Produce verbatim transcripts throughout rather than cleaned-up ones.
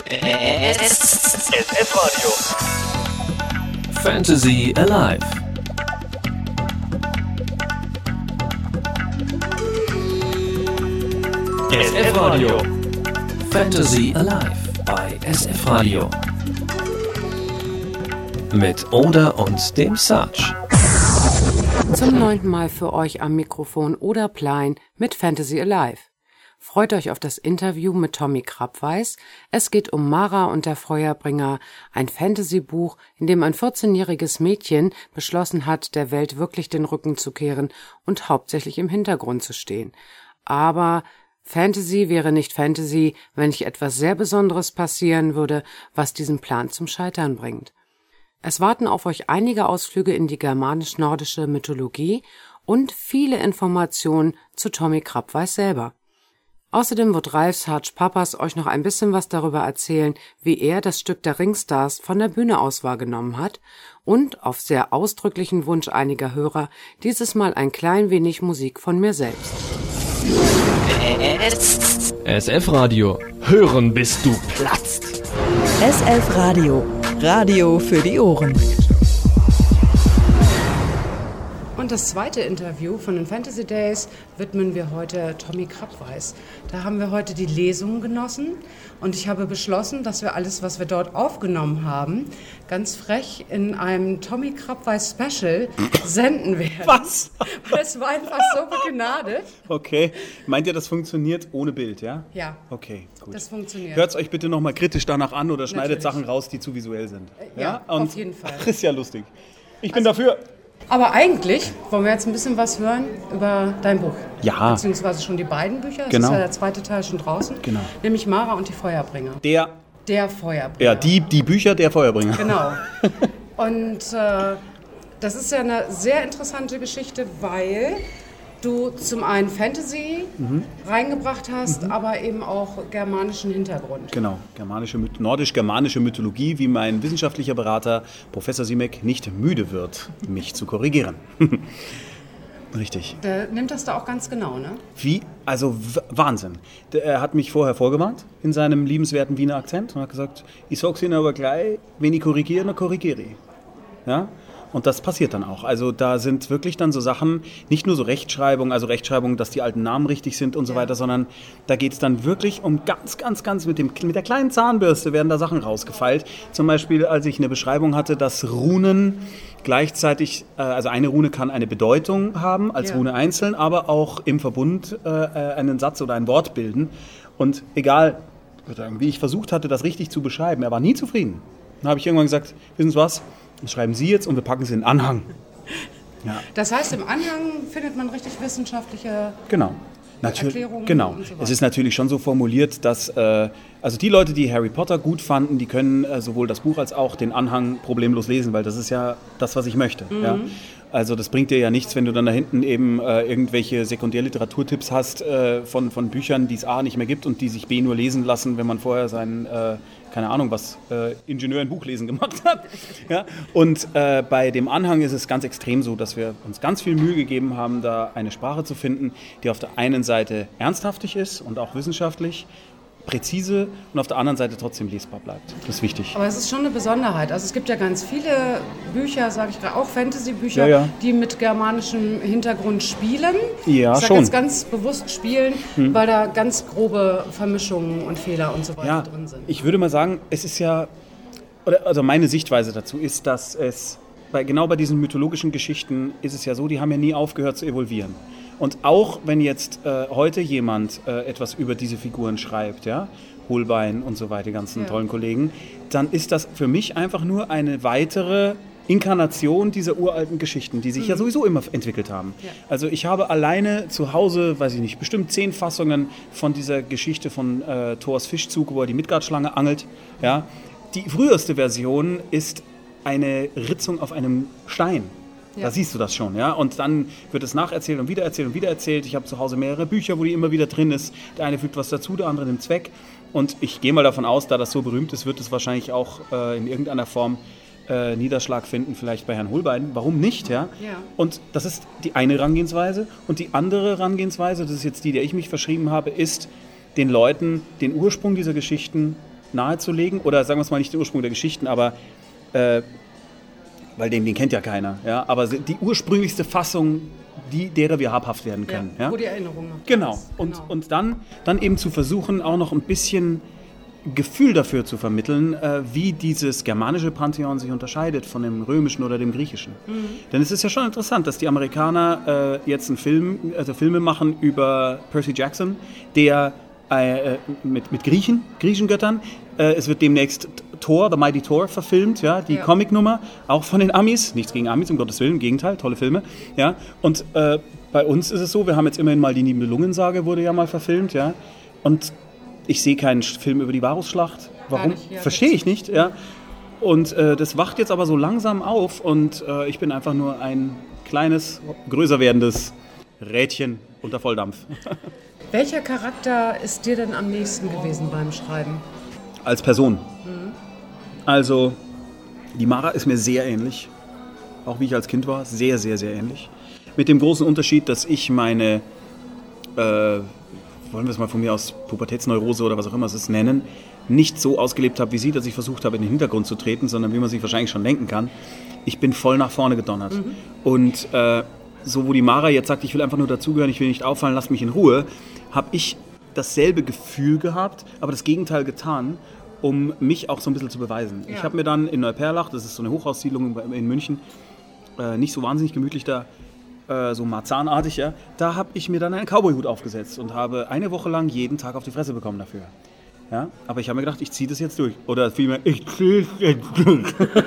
S F Radio. Fantasy Alive. S F Radio. Fantasy Alive bei S F Radio. Mit Oda und dem Sarge. Zum neunten Mal für euch am Mikrofon Oda Plein mit Fantasy Alive. Freut euch auf das Interview mit Tommy Krabweis. Es geht um Mara und der Feuerbringer, ein Fantasy-Buch, in dem ein vierzehnjähriges Mädchen beschlossen hat, der Welt wirklich den Rücken zu kehren und hauptsächlich im Hintergrund zu stehen. Aber Fantasy wäre nicht Fantasy, wenn nicht etwas sehr Besonderes passieren würde, was diesen Plan zum Scheitern bringt. Es warten auf euch einige Ausflüge in die germanisch-nordische Mythologie und viele Informationen zu Tommy Krabweis selber. Außerdem wird Ralf Sarge Papas euch noch ein bisschen was darüber erzählen, wie er das Stück der Ringstars von der Bühne aus wahrgenommen hat und auf sehr ausdrücklichen Wunsch einiger Hörer dieses Mal ein klein wenig Musik von mir selbst. S F Radio. Hören bis du platzt. S F Radio. Radio für die Ohren. Und das zweite Interview von den Fantasy Days widmen wir heute Tommy Krabweis. Da haben wir heute die Lesung genossen und ich habe beschlossen, dass wir alles, was wir dort aufgenommen haben, ganz frech in einem Tommy Krabweis Special senden werden. Was? Weil es war einfach so begnadet. Okay. Meint ihr, das funktioniert ohne Bild, ja? Ja. Okay, gut. Das funktioniert. Hört es euch bitte nochmal kritisch danach an oder schneidet Natürlich. Sachen raus, die zu visuell sind. Ja, Und, auf jeden Fall. Ach, ist ja lustig. Ich bin dafür. Aber eigentlich wollen wir jetzt ein bisschen was hören über dein Buch. Ja. Beziehungsweise schon die beiden Bücher. Es Genau. ist ja der zweite Teil schon draußen. Genau. Nämlich Mara und die Feuerbringer. Der, Der Feuerbringer. ja, die, die Bücher der Feuerbringer. Genau. Und äh, das ist ja eine sehr interessante Geschichte, weil du zum einen Fantasy Mhm. reingebracht hast, mhm. aber eben auch germanischen Hintergrund. Genau, germanische, nordisch-germanische Mythologie, wie mein wissenschaftlicher Berater Professor Simek nicht müde wird, mich zu korrigieren. Richtig. Der nimmt das da auch ganz genau, ne? Wie? Also w- Wahnsinn. Der, er hat mich vorher vorgewarnt in seinem liebenswerten Wiener Akzent und hat gesagt, ich sag's Ihnen aber gleich, wenn ich korrigiere, dann korrigiere ich. Ja? Und das passiert dann auch. Also da sind wirklich dann so Sachen, nicht nur so Rechtschreibung, also Rechtschreibung, dass die alten Namen richtig sind und so Ja. weiter, sondern da geht es dann wirklich um ganz, ganz, ganz, mit, dem, mit der kleinen Zahnbürste werden da Sachen rausgefeilt. Zum Beispiel, als ich eine Beschreibung hatte, dass Runen gleichzeitig, äh, also eine Rune kann eine Bedeutung haben, als Ja. Rune einzeln, aber auch im Verbund äh, einen Satz oder ein Wort bilden. Und egal, wie ich versucht hatte, das richtig zu beschreiben, er war nie zufrieden. Dann habe ich irgendwann gesagt, wissen Sie was? Das schreiben Sie jetzt und wir packen Sie in den Anhang. Ja, Das heißt, im Anhang findet man richtig wissenschaftliche genau. Natürlich, Erklärungen genau. und so weiter. Es ist natürlich schon so formuliert, dass äh, also die Leute, die Harry Potter gut fanden, die können äh, sowohl das Buch als auch den Anhang problemlos lesen, weil das ist ja das, was ich möchte. Mhm. Ja? Also das bringt dir ja nichts, wenn du dann da hinten eben äh, irgendwelche Sekundärliteraturtipps hast äh, von, von Büchern, die es A nicht mehr gibt und die sich B nur lesen lassen, wenn man vorher sein, äh, keine Ahnung was, äh, Ingenieur in Buchlesen gemacht hat. Ja? Und äh, bei dem Anhang ist es ganz extrem so, dass wir uns ganz viel Mühe gegeben haben, da eine Sprache zu finden, die auf der einen Seite ernsthaftig ist und auch wissenschaftlich, präzise und auf der anderen Seite trotzdem lesbar bleibt. Das ist wichtig. Aber es ist schon eine Besonderheit. Also es gibt ja ganz viele Bücher, sage ich gerade, auch Fantasy-Bücher, Ja, ja. die mit germanischem Hintergrund spielen. Ja, ich sage schon. jetzt ganz bewusst spielen, hm. weil da ganz grobe Vermischungen und Fehler und so weiter Ja, drin sind. ich würde mal sagen, es ist ja, oder, also meine Sichtweise dazu ist, dass es, bei, genau bei diesen mythologischen Geschichten ist es ja so, die haben ja nie aufgehört zu evolvieren. Und auch wenn jetzt äh, heute jemand äh, etwas über diese Figuren schreibt, ja, Holbein und so weiter, die ganzen Ja. tollen Kollegen, dann ist das für mich einfach nur eine weitere Inkarnation dieser uralten Geschichten, die sich ja sowieso immer entwickelt haben. Ja. Also ich habe alleine zu Hause, weiß ich nicht, bestimmt zehn Fassungen von dieser Geschichte von äh, Thors Fischzug, wo er die Midgardschlange angelt. Ja. Die früheste Version ist eine Ritzung auf einem Stein. Ja. Da siehst du das schon, ja. Und dann wird es nacherzählt und wiedererzählt und wiedererzählt. Ich habe zu Hause mehrere Bücher, wo die immer wieder drin ist. Der eine fügt was dazu, der andere nimmt Zweck. Und ich gehe mal davon aus, da das so berühmt ist, wird es wahrscheinlich auch äh, in irgendeiner Form äh, Niederschlag finden, vielleicht bei Herrn Holbein. Warum nicht, ja? Ja. Und das ist die eine Herangehensweise. Und die andere Herangehensweise, das ist jetzt die, der ich mich verschrieben habe, ist, den Leuten den Ursprung dieser Geschichten nahezulegen. Oder sagen wir es mal nicht den Ursprung der Geschichten, aber äh, weil den, den kennt ja keiner. Ja? Aber die ursprünglichste Fassung, die, derer wir habhaft werden können. Ja, ja? Wo die Erinnerung noch Genau. ist. Und, Genau. und dann, dann eben zu versuchen, auch noch ein bisschen Gefühl dafür zu vermitteln, äh, wie dieses germanische Pantheon sich unterscheidet von dem römischen oder dem griechischen. Mhm. Denn es ist ja schon interessant, dass die Amerikaner äh, jetzt einen Film, also Filme machen über Percy Jackson, der äh, mit, mit Griechen, Griechengöttern, äh, es wird demnächst Thor, The Mighty Thor verfilmt, ja, die ja. Comicnummer, auch von den Amis, nichts gegen Amis, um Gottes Willen, im Gegenteil, tolle Filme, ja, und äh, bei uns ist es so, wir haben jetzt immerhin mal die Nibelungensage, wurde ja mal verfilmt, ja, und ich sehe keinen Film über die Varusschlacht. Warum? Ja, verstehe ich nicht. Ja. Und äh, das wacht jetzt aber so langsam auf und äh, ich bin einfach nur ein kleines, größer werdendes Rädchen unter Volldampf. Welcher Charakter ist dir denn am nächsten gewesen beim Schreiben? Als Person. Mhm. Also, die Mara ist mir sehr ähnlich. Auch wie ich als Kind war, sehr, sehr, sehr ähnlich. Mit dem großen Unterschied, dass ich meine... Äh, wollen wir es mal von mir aus Pubertätsneurose oder was auch immer es ist nennen, nicht so ausgelebt habe wie sie, dass ich versucht habe, in den Hintergrund zu treten, sondern wie man sich wahrscheinlich schon denken kann, ich bin voll nach vorne gedonnert. Mhm. Und äh, so, wo die Mara jetzt sagt, ich will einfach nur dazugehören, ich will nicht auffallen, lass mich in Ruhe, habe ich dasselbe Gefühl gehabt, aber das Gegenteil getan, um mich auch so ein bisschen zu beweisen. Ja. Ich habe mir dann in Neuperlach, das ist so eine Hochhaussiedlung in München, äh, nicht so wahnsinnig gemütlich da, so marzanartig, ja, da habe ich mir dann einen Cowboy-Hut aufgesetzt und habe eine Woche lang jeden Tag auf die Fresse bekommen dafür. Ja, aber ich habe mir gedacht, ich ziehe das jetzt durch. Oder vielmehr, ich ziehe es jetzt durch.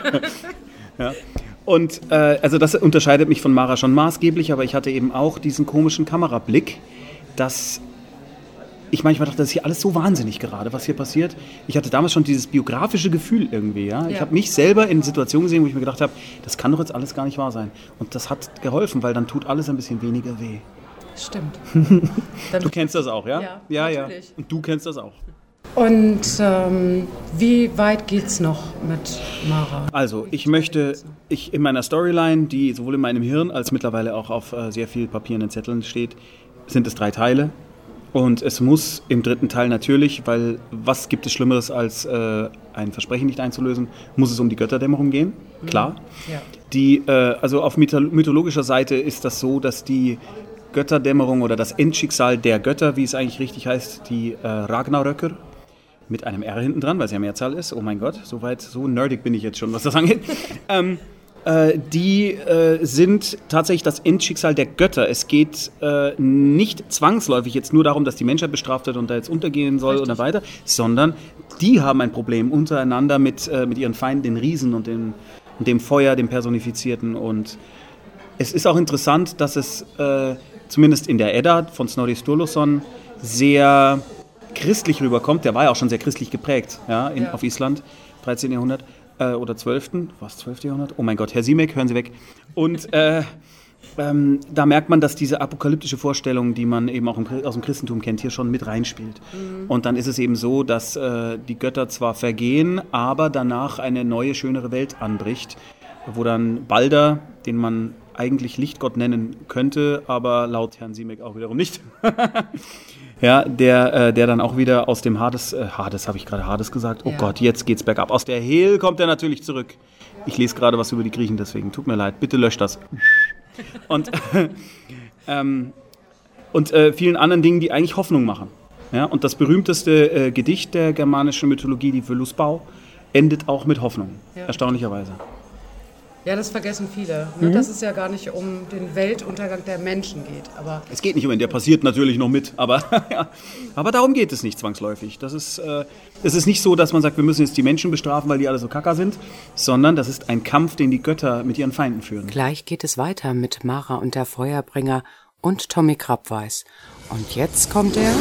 Ja. Und äh, also das unterscheidet mich von Mara schon maßgeblich, aber ich hatte eben auch diesen komischen Kamerablick, dass ich manchmal dachte, das ist hier alles so wahnsinnig gerade, was hier passiert. Ich hatte damals schon dieses biografische Gefühl irgendwie. Ja? Ja. Ich habe mich selber in Situationen gesehen, wo ich mir gedacht habe, das kann doch jetzt alles gar nicht wahr sein. Und das hat geholfen, weil dann tut alles ein bisschen weniger weh. Stimmt. Du kennst das auch, ja? Ja, ja, natürlich. Ja. Und du kennst das auch. Und ähm, wie weit geht's noch mit Mara? Also, ich möchte, ich in meiner Storyline, die sowohl in meinem Hirn als mittlerweile auch auf äh, sehr viel Papieren und Zetteln steht, sind es drei Teile. Und es muss im dritten Teil natürlich, weil was gibt es Schlimmeres als äh, ein Versprechen nicht einzulösen, muss es um die Götterdämmerung gehen, klar. Ja. Die, äh, also auf mythologischer Seite ist das so, dass die Götterdämmerung oder das Endschicksal der Götter, wie es eigentlich richtig heißt, die äh, Ragnaröker, mit einem R hinten dran, weil es ja Mehrzahl ist, oh mein Gott, so weit, so nerdig bin ich jetzt schon, was das angeht, ähm, Äh, die äh, sind tatsächlich das Endschicksal der Götter. Es geht äh, nicht zwangsläufig jetzt nur darum, dass die Menschheit bestraft wird und da jetzt untergehen soll Richtig. Oder weiter, sondern die haben ein Problem untereinander mit, äh, mit ihren Feinden, den Riesen und dem, und dem Feuer, dem Personifizierten. Und es ist auch interessant, dass es äh, zumindest in der Edda von Snorri Sturluson sehr christlich rüberkommt. Der war ja auch schon sehr christlich geprägt, ja, in, ja. auf Island, dreizehnten Jahrhundert. Oder zwölften Was, zwölften Jahrhundert? Oh mein Gott, Herr Siemek, hören Sie weg. Und äh, ähm, da merkt man, dass diese apokalyptische Vorstellung, die man eben auch im, aus dem Christentum kennt, hier schon mit reinspielt. Mhm. Und dann ist es eben so, dass äh, die Götter zwar vergehen, aber danach eine neue, schönere Welt anbricht, wo dann Balder, den man eigentlich Lichtgott nennen könnte, aber laut Herrn Siemek auch wiederum nicht. Ja, der, äh, der dann auch wieder aus dem Hades, äh, Hades habe ich gerade Hades gesagt, oh ja. Gott, jetzt geht's bergab. Aus der Hel kommt er natürlich zurück. Ich lese gerade was über die Griechen, deswegen tut mir leid, bitte löscht das. Und, äh, ähm, und äh, vielen anderen Dingen, die eigentlich Hoffnung machen. Ja, und das berühmteste äh, Gedicht der germanischen Mythologie, die Völusbau, endet auch mit Hoffnung, ja. erstaunlicherweise. Ja, das vergessen viele, ne? mhm. dass es ja gar nicht um den Weltuntergang der Menschen geht. Aber es geht nicht um ihn, der passiert natürlich noch mit, aber, ja. aber darum geht es nicht zwangsläufig. Das ist, äh, es ist nicht so, dass man sagt, wir müssen jetzt die Menschen bestrafen, weil die alle so kacker sind, sondern das ist ein Kampf, den die Götter mit ihren Feinden führen. Gleich geht es weiter mit Mara und der Feuerbringer und Tommy Krabweis. Und jetzt kommt der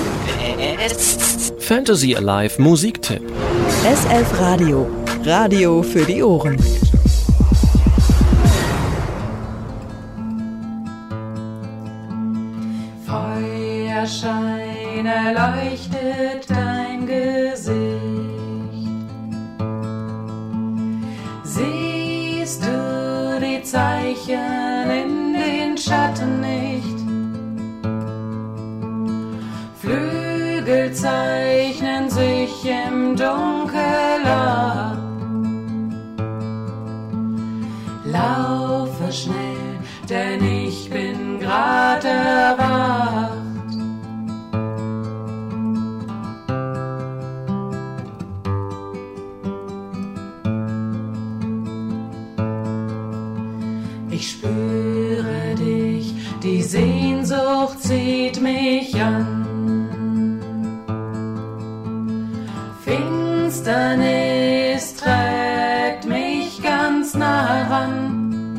Fantasy Alive Musiktipp. S F Radio, Radio für die Ohren. Feuerschein erleuchtet dein Gesicht. Siehst du die Zeichen in den Schatten nicht? Flügel zeichnen so ich im Dunkel ab. Laufe schnell, denn ich bin grad erwacht. Ich spüre dich, die Sehnsucht zieht mich an. Finsternis trägt mich ganz nah heran.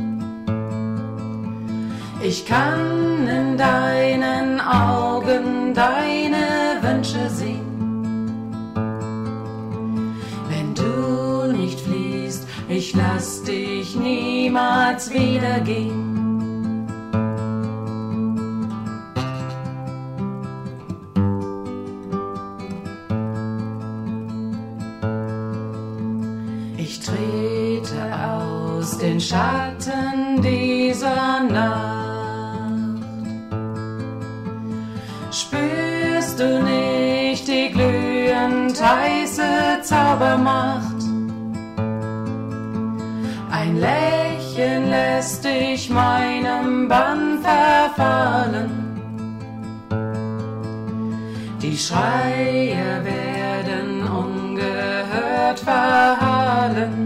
Ich kann in deinen Augen deine Wünsche sehen. Wenn du nicht fliehst, ich lass dich niemals wieder gehen. Ich trete aus den Schatten dieser Nacht. Spürst du nicht die glühend heiße Zaubermacht? Ein Lächeln lässt dich meinem Bann verfallen. Die Schreie werden ungehört verhallen.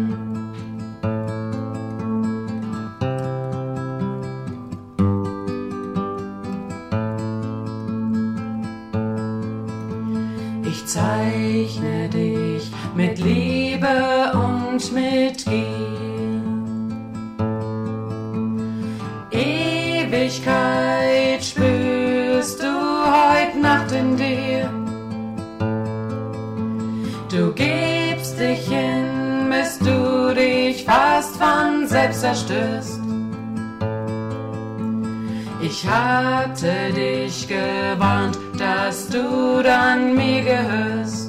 Ich zeichne dich mit Liebe und mit Gier. Ewigkeit spürst du heut Nacht in dir. Du gibst dich hin, bis du dich fast von selbst zerstörst. Ich hatte dich gewarnt, dass du dann mir gehörst.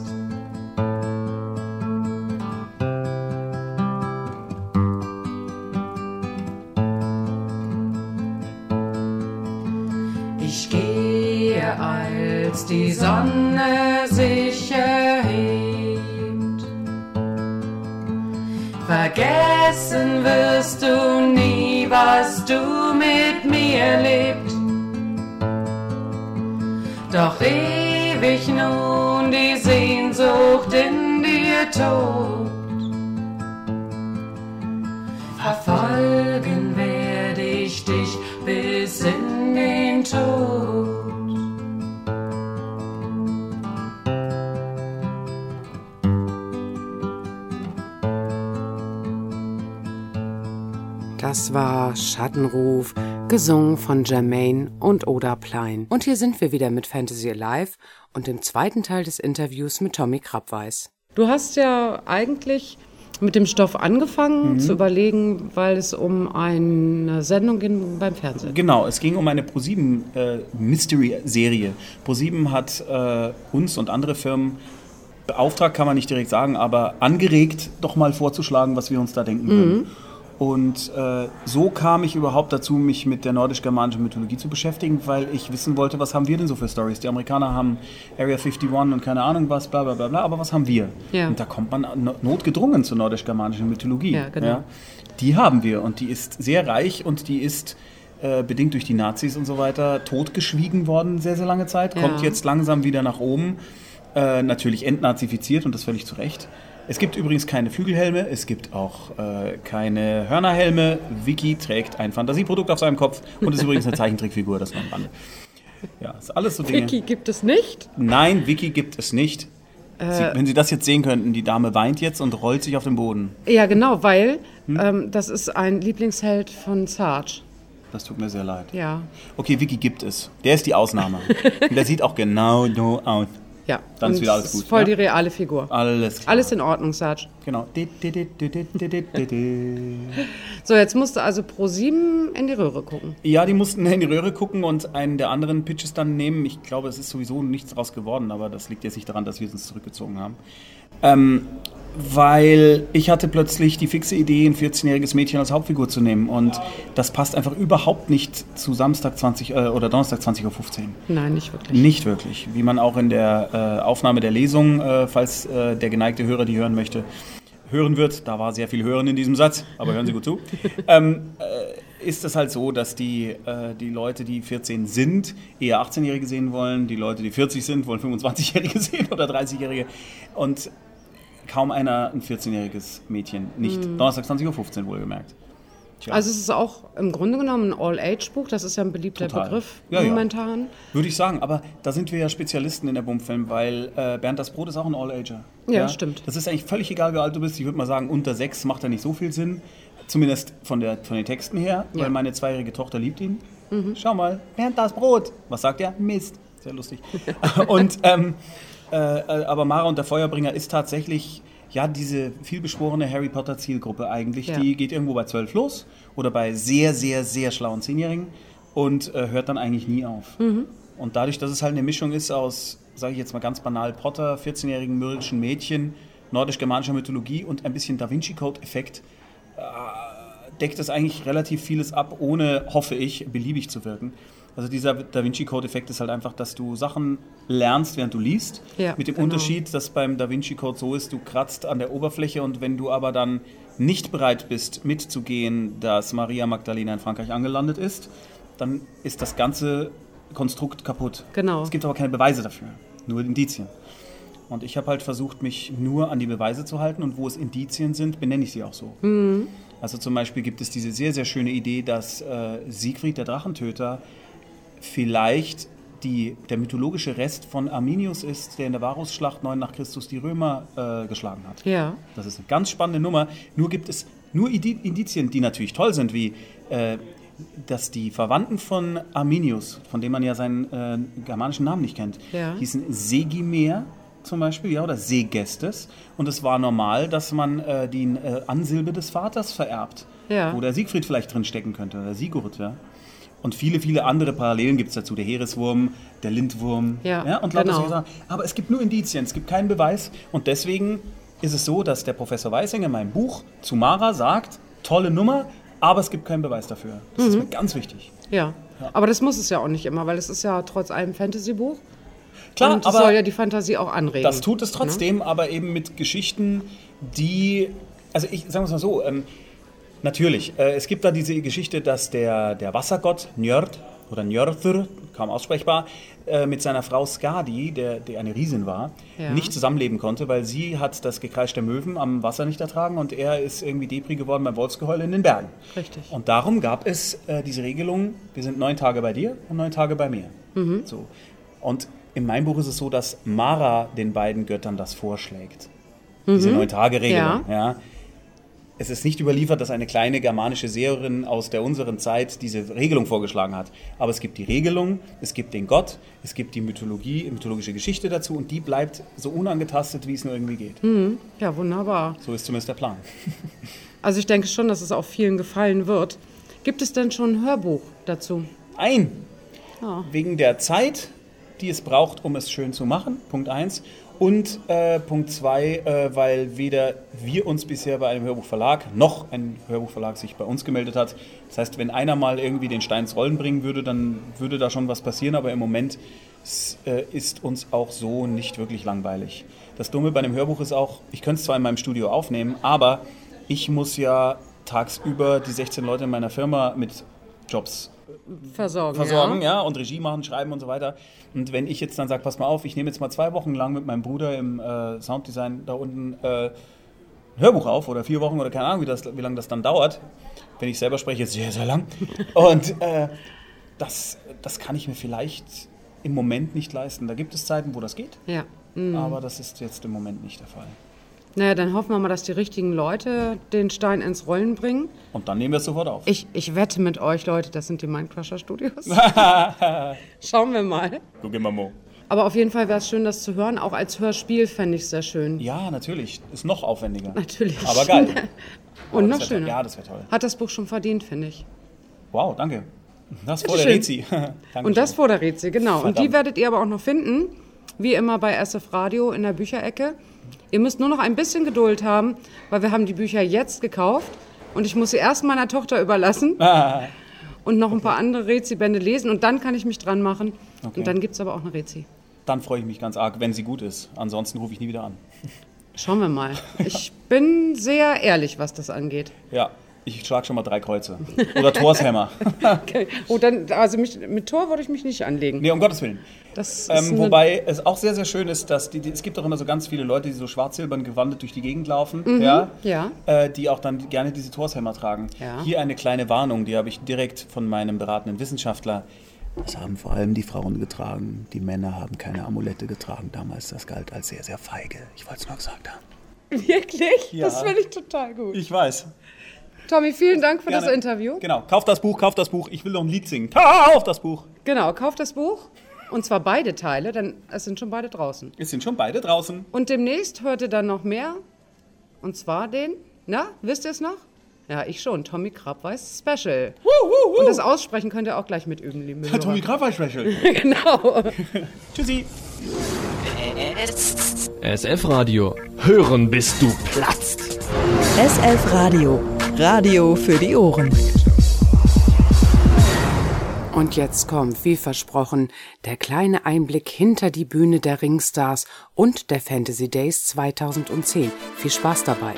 Ich gehe, als die Sonne sich erhebt. Vergessen wirst du nie, was du mit mir erlebt. Doch ewig nun die Sehnsucht in dir tobt. Verfolgen werde ich dich bis in den Tod. Das war Schattenruf, gesungen von Jermaine und Oda Plein. Und hier sind wir wieder mit Fantasy Alive und dem zweiten Teil des Interviews mit Tommy Krabweis. Du hast ja eigentlich mit dem Stoff angefangen mhm. zu überlegen, weil es um eine Sendung ging beim Fernsehen. Genau, es ging um eine ProSieben äh, Mystery-Serie. ProSieben hat äh, uns und andere Firmen beauftragt, kann man nicht direkt sagen, aber angeregt, doch mal vorzuschlagen, was wir uns da denken würden. Mhm. Und äh, so kam ich überhaupt dazu, mich mit der nordisch-germanischen Mythologie zu beschäftigen, weil ich wissen wollte, was haben wir denn so für Storys? Die Amerikaner haben Area einundfünfzig und keine Ahnung was, bla bla bla, bla, aber was haben wir? Ja. Und da kommt man notgedrungen zur nordisch-germanischen Mythologie. Ja, genau. Ja? Die haben wir und die ist sehr reich und die ist äh, bedingt durch die Nazis und so weiter totgeschwiegen worden sehr, sehr lange Zeit, ja. Kommt jetzt langsam wieder nach oben, äh, natürlich entnazifiziert und das völlig zu Recht. Es gibt übrigens keine Flügelhelme, es gibt auch äh, keine Hörnerhelme. Vicky trägt ein Fantasieprodukt auf seinem Kopf und ist übrigens eine Zeichentrickfigur, das noch am Rande. Ja, ist alles so Dinge. Vicky gibt es nicht? Nein, Vicky gibt es nicht. Äh, Sie, wenn Sie das jetzt sehen könnten, die Dame weint jetzt und rollt sich auf den Boden. Ja, genau, weil hm? ähm, das ist ein Lieblingsheld von Sarge. Das tut mir sehr leid. Ja. Okay, Vicky gibt es. Der ist die Ausnahme. Und der sieht auch genau so aus. Ja, dann ist wieder alles gut. Ist voll ja? die reale Figur. Alles klar. Alles in Ordnung, Sarge. Genau. So, jetzt musst du also ProSieben in die Röhre gucken. Ja, die mussten in die Röhre gucken und einen der anderen Pitches dann nehmen. Ich glaube, es ist sowieso nichts draus geworden, aber das liegt jetzt nicht daran, dass wir uns zurückgezogen haben. Ähm, weil ich hatte plötzlich die fixe Idee, ein vierzehnjähriges Mädchen als Hauptfigur zu nehmen und das passt einfach überhaupt nicht zu Samstag zwanzig äh, oder Donnerstag zwanzig Uhr fünfzehn. Nein, nicht wirklich. Nicht wirklich, wie man auch in der äh, Aufnahme der Lesung, äh, falls äh, der geneigte Hörer die hören möchte, hören wird. Da war sehr viel Hören in diesem Satz, aber hören Sie gut zu. ähm, äh, ist es halt so, dass die, äh, die Leute, die vierzehn sind, eher achtzehnjährige sehen wollen. Die Leute, die vierzig sind, wollen fünfundzwanzigjährige sehen oder dreißigjährige. Und kaum einer ein vierzehnjähriges Mädchen. Nicht. Mhm. Donnerstag zwanzig Uhr fünfzehn wohlgemerkt. Tja. Also es ist auch im Grunde genommen ein All-Age-Buch, das ist ja ein beliebter Total. Begriff ja, momentan. Ja. Würde ich sagen, aber da sind wir ja Spezialisten in der Bummfilm, weil äh, Bernd das Brot ist auch ein All-Ager. Ja, ja, stimmt. Das ist eigentlich völlig egal, wie alt du bist. Ich würde mal sagen, unter sechs macht er nicht so viel Sinn, zumindest von, der, von den Texten her, ja. weil meine zweijährige Tochter liebt ihn. Mhm. Schau mal, Bernd das Brot. Was sagt er? Mist. Sehr lustig. und, ähm, äh, aber Mara und der Feuerbringer ist tatsächlich... Ja, diese vielbeschworene Harry Potter Zielgruppe eigentlich, ja. die geht irgendwo bei zwölf los oder bei sehr, sehr, sehr schlauen Zehnjährigen und äh, hört dann eigentlich nie auf. Mhm. Und dadurch, dass es halt eine Mischung ist aus, sage ich jetzt mal ganz banal, Potter, vierzehnjährigen mürrischen Mädchen, nordisch-germanischer Mythologie und ein bisschen Da Vinci Code-Effekt, äh, deckt das eigentlich relativ vieles ab, ohne, hoffe ich, beliebig zu wirken. Also dieser Da Vinci Code-Effekt ist halt einfach, dass du Sachen lernst, während du liest. Ja, mit dem genau. Unterschied, dass beim Da Vinci Code so ist, du kratzt an der Oberfläche und wenn du aber dann nicht bereit bist, mitzugehen, dass Maria Magdalena in Frankreich angelandet ist, dann ist das ganze Konstrukt kaputt. Genau. Es gibt aber keine Beweise dafür, nur Indizien. Und ich habe halt versucht, mich nur an die Beweise zu halten und wo es Indizien sind, benenne ich sie auch so. Mhm. Also zum Beispiel gibt es diese sehr, sehr schöne Idee, dass äh, Siegfried, der Drachentöter, vielleicht die, der mythologische Rest von Arminius ist, der in der Varusschlacht neun nach Christus die Römer äh, geschlagen hat. Ja. Das ist eine ganz spannende Nummer. Nur gibt es nur Indizien, die natürlich toll sind, wie äh, dass die Verwandten von Arminius, von dem man ja seinen äh, germanischen Namen nicht kennt, ja. hießen Segimer zum Beispiel, ja, oder Segestes. Und es war normal, dass man äh, die äh, Ansilbe des Vaters vererbt, ja. wo der Siegfried vielleicht drin stecken könnte, oder Sigurd, ja. Und viele, viele andere Parallelen gibt es dazu. Der Heereswurm, der Lindwurm. Ja, ja, und genau. solche Sachen. Aber es gibt nur Indizien, es gibt keinen Beweis. Und deswegen ist es so, dass der Professor Weisinger in meinem Buch zu Mara sagt, tolle Nummer, aber es gibt keinen Beweis dafür. Das mhm. ist mir ganz wichtig. Ja. ja, aber das muss es ja auch nicht immer, weil es ist ja trotz allem Fantasy-Buch. Klar, und es aber soll ja die Fantasie auch anregen. Das tut es trotzdem, ne? Aber eben mit Geschichten, die... Also ich sage es mal so... Ähm, Natürlich. Äh, es gibt da diese Geschichte, dass der, der Wassergott Njörd oder Njörður, kaum aussprechbar, äh, mit seiner Frau Skadi, der, der eine Riesin war, ja. nicht zusammenleben konnte, weil sie hat das Gekreisch der Möwen am Wasser nicht ertragen und er ist irgendwie Depri geworden beim Wolfsgeheul in den Bergen. Richtig. Und darum gab es äh, diese Regelung, wir sind neun Tage bei dir und neun Tage bei mir. Mhm. So. Und in meinem Buch ist es so, dass Mara den beiden Göttern das vorschlägt. Mhm. Diese Neun-Tage-Regelung. Ja. Ja. Es ist nicht überliefert, dass eine kleine germanische Seherin aus der unseren Zeit diese Regelung vorgeschlagen hat. Aber es gibt die Regelung, es gibt den Gott, es gibt die Mythologie, mythologische Geschichte dazu und die bleibt so unangetastet, wie es nur irgendwie geht. Mhm. Ja, wunderbar. So ist zumindest der Plan. Also ich denke schon, dass es auch vielen gefallen wird. Gibt es denn schon ein Hörbuch dazu? Ein. Ja. Wegen der Zeit, die es braucht, um es schön zu machen, Punkt eins. Und äh, Punkt zwei, äh, weil weder wir uns bisher bei einem Hörbuchverlag noch ein Hörbuchverlag sich bei uns gemeldet hat. Das heißt, wenn einer mal irgendwie den Stein ins Rollen bringen würde, dann würde da schon was passieren. Aber im Moment äh, ist uns auch so nicht wirklich langweilig. Das Dumme bei einem Hörbuch ist auch, ich könnte es zwar in meinem Studio aufnehmen, aber ich muss ja tagsüber die sechzehn Leute in meiner Firma mit Jobs versorgen, versorgen ja. ja, und Regie machen, schreiben und so weiter. Und wenn ich jetzt dann sage, pass mal auf, ich nehme jetzt mal zwei Wochen lang mit meinem Bruder im äh, Sounddesign da unten äh, ein Hörbuch auf oder vier Wochen oder keine Ahnung, wie, das, wie lange das dann dauert. Wenn ich selber spreche, ist sehr, sehr lang. Und äh, das, das kann ich mir vielleicht im Moment nicht leisten. Da gibt es Zeiten, wo das geht, ja. Mhm. aber das ist jetzt im Moment nicht der Fall. Naja, dann hoffen wir mal, dass die richtigen Leute den Stein ins Rollen bringen. Und dann nehmen wir es sofort auf. Ich, ich wette mit euch, Leute, das sind die Mindcrusher Studios. Schauen wir mal. Gucken wir mal. Aber auf jeden Fall wäre es schön, das zu hören. Auch als Hörspiel fände ich es sehr schön. Ja, natürlich. Ist noch aufwendiger. Natürlich. Aber geil. Und Aber noch schöner. Ja, das wäre toll. Hat das Buch schon verdient, finde ich. Wow, danke. Das vor Bitte der schön. Rezi. Und das vor der Rezi, genau. Verdammt. Und die werdet ihr aber auch noch finden, wie immer bei S F Radio in der Bücherecke. Ihr müsst nur noch ein bisschen Geduld haben, weil wir haben die Bücher jetzt gekauft und ich muss sie erst meiner Tochter überlassen Ah. und noch ein paar andere Rezi-Bände lesen und dann kann ich mich dran machen. Okay. Und dann gibt es aber auch eine Rezi. dann freue ich mich ganz arg, wenn sie gut ist. Ansonsten rufe ich nie wieder an. Schauen wir mal. Ich bin sehr ehrlich, was das angeht. Ja, ich schlage schon mal drei Kreuze. Oder Thors Hammer. Okay. Oh, dann, also mich, mit Thor würde ich mich nicht anlegen. Nee, um Gottes Willen. Das Ähm, wobei es auch sehr, sehr schön ist, dass die, die, es gibt auch immer so ganz viele Leute, die so schwarz-silbern gewandet durch die Gegend laufen, Mhm, ja, ja. Äh, die auch dann gerne diese Thors-Hammer tragen. Ja. Hier eine kleine Warnung, die habe ich direkt von meinem beratenden Wissenschaftler. Das haben vor allem die Frauen getragen. Die Männer haben keine Amulette getragen damals. Das galt als sehr, sehr feige. Ich wollte es nur gesagt haben. Wirklich? Ja. Das finde ich total gut. Ich weiß. Tommy, vielen Dank für Gerne. das Interview. Genau, kauf das Buch, kauf das Buch. Ich will noch ein Lied singen. Kauf das Buch. Genau, kauft das Buch. Und zwar beide Teile, denn es sind schon beide draußen. Es sind schon beide draußen. Und demnächst hört ihr dann noch mehr. Und zwar den, na, wisst ihr es noch? Ja, ich schon, Tommy Krabweis Special. Wuh, wuh, wuh. Und das Aussprechen könnt ihr auch gleich mit üben, liebe Hörer. Tommy Krabweis Special. Genau. Tschüssi. S F Radio. Hören bis du platzt. S F Radio. Radio für die Ohren. Und jetzt kommt, wie versprochen, der kleine Einblick hinter die Bühne der Ringstars und der Fantasy Days zweitausendzehn. Viel Spaß dabei.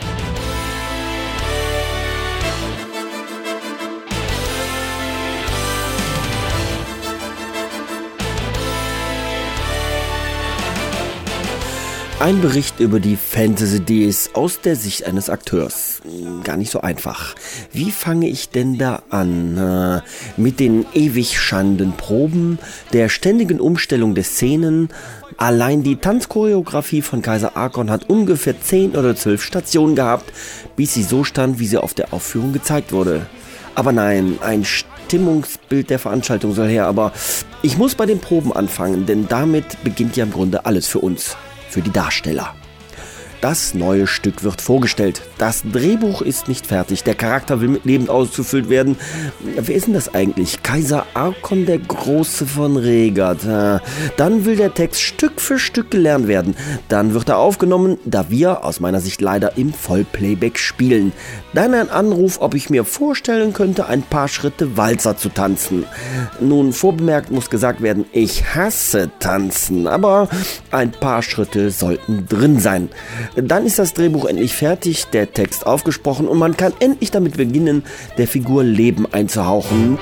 Ein Bericht über die Fantasy Days aus der Sicht eines Akteurs. Gar nicht so einfach. Wie fange ich denn da an? Äh, mit den ewig scheinenden Proben, der ständigen Umstellung der Szenen. Allein die Tanzchoreografie von Kaiser Arkon hat ungefähr zehn oder zwölf Stationen gehabt, bis sie so stand, wie sie auf der Aufführung gezeigt wurde. Aber nein, ein Stimmungsbild der Veranstaltung soll her, aber ich muss bei den Proben anfangen, denn damit beginnt ja im Grunde alles für uns. Für die Darsteller. Das neue Stück wird vorgestellt. Das Drehbuch ist nicht fertig. Der Charakter will mit Leben ausgefüllt werden. Wer ist denn das eigentlich? Kaiser Arkon der Große von Regat. Dann will der Text Stück für Stück gelernt werden. Dann wird er aufgenommen, da wir aus meiner Sicht leider im Vollplayback spielen. Dann ein Anruf, ob ich mir vorstellen könnte, ein paar Schritte Walzer zu tanzen. Nun, vorbemerkt muss gesagt werden, ich hasse Tanzen, aber ein paar Schritte sollten drin sein. Dann ist das Drehbuch endlich fertig, der Text aufgesprochen und man kann endlich damit beginnen, der Figur Leben einzuhauchen.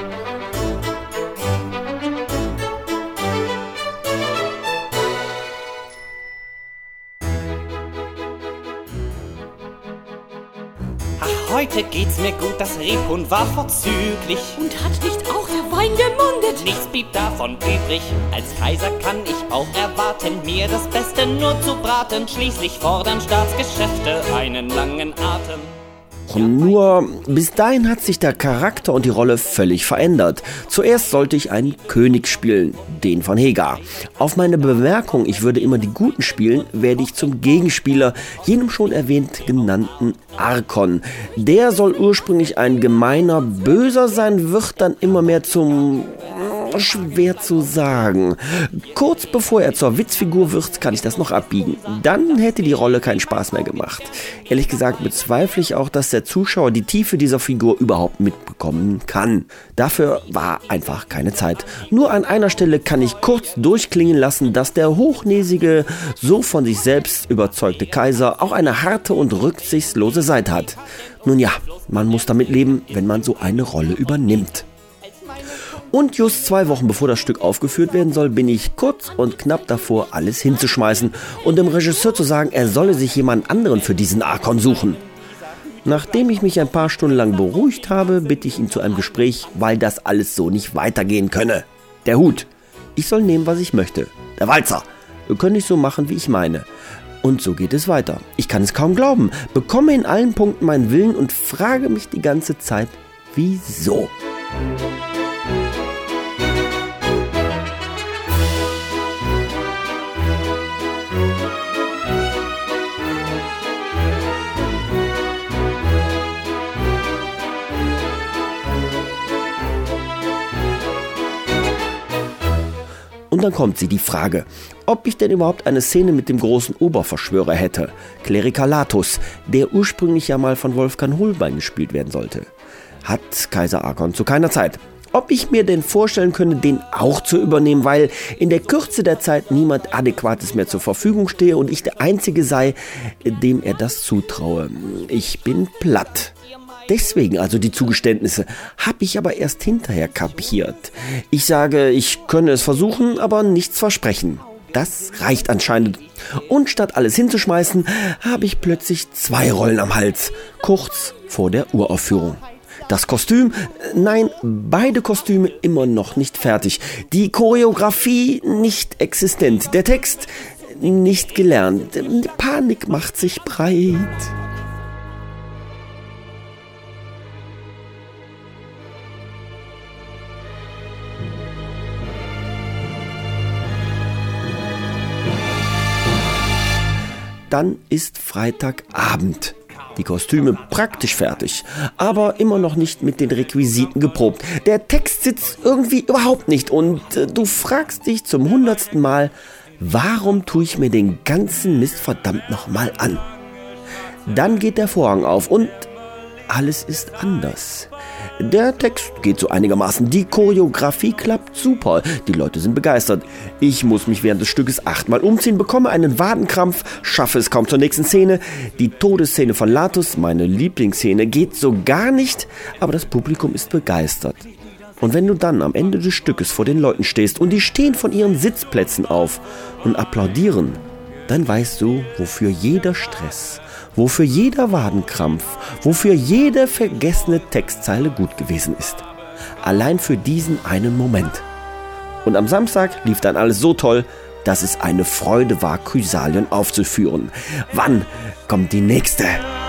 Ach, heute geht's mir gut, das Rebhuhn war vorzüglich. Und hat nicht auch der Wein gemundet? Nichts blieb davon übrig. Als Kaiser kann ich auch erwarten, mir das Beste nur zu braten. Schließlich fordern Staatsgeschäfte einen langen Atem. Nur bis dahin hat sich der Charakter und die Rolle völlig verändert. Zuerst sollte ich einen König spielen, den von Hegar. Auf meine Bemerkung, ich würde immer die Guten spielen, werde ich zum Gegenspieler, jenem schon erwähnt genannten Arkon. Der soll ursprünglich ein gemeiner Böser sein, wird dann immer mehr zum... schwer zu sagen. Kurz bevor er zur Witzfigur wird, kann ich das noch abbiegen. Dann hätte die Rolle keinen Spaß mehr gemacht. Ehrlich gesagt bezweifle ich auch, dass der Zuschauer die Tiefe dieser Figur überhaupt mitbekommen kann. Dafür war einfach keine Zeit. Nur an einer Stelle kann ich kurz durchklingen lassen, dass der hochnäsige, so von sich selbst überzeugte Kaiser auch eine harte und rücksichtslose Seite hat. Nun ja, man muss damit leben, wenn man so eine Rolle übernimmt. Und just zwei Wochen bevor das Stück aufgeführt werden soll, bin ich kurz und knapp davor, alles hinzuschmeißen und dem Regisseur zu sagen, er solle sich jemand anderen für diesen Arkon suchen. Nachdem ich mich ein paar Stunden lang beruhigt habe, bitte ich ihn zu einem Gespräch, weil das alles so nicht weitergehen könne. Der Hut. Ich soll nehmen, was ich möchte. Der Walzer. Wir können nicht so machen, wie ich meine. Und so geht es weiter. Ich kann es kaum glauben, bekomme in allen Punkten meinen Willen und frage mich die ganze Zeit, wieso? Und dann kommt sie, die Frage, ob ich denn überhaupt eine Szene mit dem großen Oberverschwörer hätte, Klerikalatus, der ursprünglich ja mal von Wolfgang Holbein gespielt werden sollte. Hat Kaiser Arkon zu keiner Zeit. ob ich mir denn vorstellen könnte, den auch zu übernehmen, weil in der Kürze der Zeit niemand Adäquates mehr zur Verfügung stehe und ich der Einzige sei, dem er das zutraue. Ich bin platt. Deswegen also die Zugeständnisse, habe ich aber erst hinterher kapiert. Ich sage, ich könne es versuchen, aber nichts versprechen. Das reicht anscheinend. Und statt alles hinzuschmeißen, habe ich plötzlich zwei Rollen am Hals, kurz vor der Uraufführung. Das Kostüm, nein, beide Kostüme immer noch nicht fertig. Die Choreografie nicht existent. Der Text nicht gelernt. Die Panik macht sich breit. Dann ist Freitagabend. Die Kostüme praktisch fertig, aber immer noch nicht mit den Requisiten geprobt. Der Text sitzt irgendwie überhaupt nicht und äh, du fragst dich zum hundertsten Mal, warum tue ich mir den ganzen Mist verdammt nochmal an? Dann geht der Vorhang auf und alles ist anders. Der Text geht so einigermaßen, die Choreografie klappt super, die Leute sind begeistert. Ich muss mich während des Stückes achtmal umziehen, bekomme einen Wadenkrampf, schaffe es kaum zur nächsten Szene. Die Todesszene von Latus, meine Lieblingsszene, geht so gar nicht, aber das Publikum ist begeistert. Und wenn du dann am Ende des Stückes vor den Leuten stehst und die stehen von ihren Sitzplätzen auf und applaudieren, dann weißt du, wofür jeder Stress, wofür jeder Wadenkrampf, wofür jede vergessene Textzeile gut gewesen ist. Allein für diesen einen Moment. Und am Samstag lief dann alles so toll, dass es eine Freude war, Chrysalien aufzuführen. Wann kommt die nächste?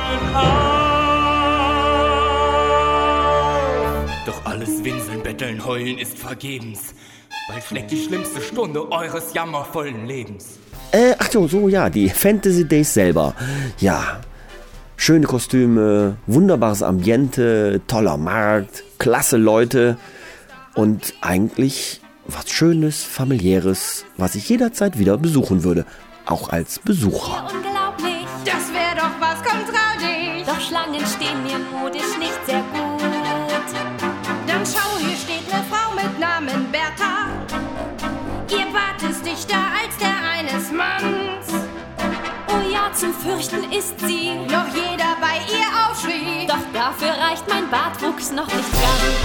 Doch alles Winseln, Betteln, Heulen ist vergebens. Bald schlägt die schlimmste Stunde eures jammervollen Lebens. Äh, ach so, so, ja, die Fantasy Days selber. Ja, schöne Kostüme, wunderbares Ambiente, toller Markt, klasse Leute und eigentlich was Schönes, Familiäres, was ich jederzeit wieder besuchen würde, auch als Besucher. Unglaublich, Das wär doch was, komm trau dich. doch Schlangen stehen mir modisch nicht sehr gut. Dann schau, hier steht eine Frau mit Namen Bertha. Ihr Bart ist dichter als der eines Manns. Oh ja, zum Fürchten ist sie, Noch jeder bei ihr aufschrie. doch dafür reicht mein Bartwuchs noch nicht ganz.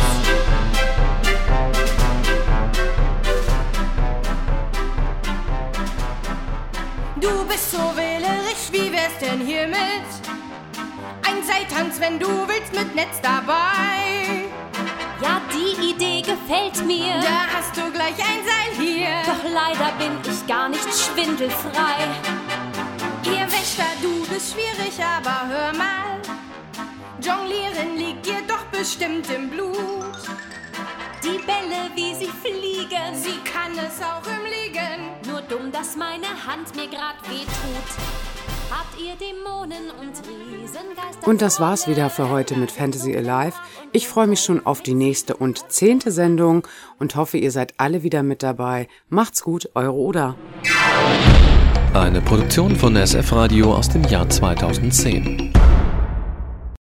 Du bist so wählerisch, wie wär's denn hiermit? Ein Seiltanz, wenn du willst, mit Netz dabei. Ja, die Idee gefällt mir, Da hast du gleich ein Seil hier. doch leider bin ich gar nicht schwindelfrei. Ihr Wächter, du bist schwierig, aber hör mal. Jonglieren liegt dir doch bestimmt im Blut. Die Bälle, wie sie fliegen, Sie kann es auch im Liegen. nur dumm, dass meine Hand mir grad wehtut. Habt ihr Dämonen und Riesengeister? Und das war's wieder für heute mit Fantasy Alive. Ich freue mich schon auf die nächste und zehnte Sendung und hoffe, ihr seid alle wieder mit dabei. Macht's gut, eure Oda. Eine Produktion von S F Radio aus dem Jahr zweitausendzehn.